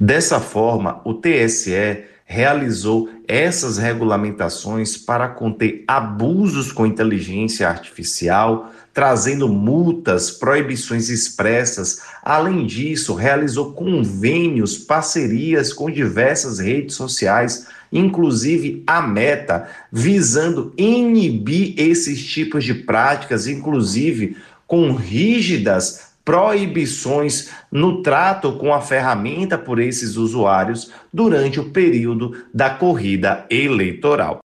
Dessa forma, o TSE realizou essas regulamentações para conter abusos com inteligência artificial, trazendo multas, proibições expressas. Além disso, realizou convênios, parcerias com diversas redes sociais, inclusive a Meta, visando inibir esses tipos de práticas, inclusive com rígidas proibições no trato com a ferramenta por esses usuários durante o período da corrida eleitoral.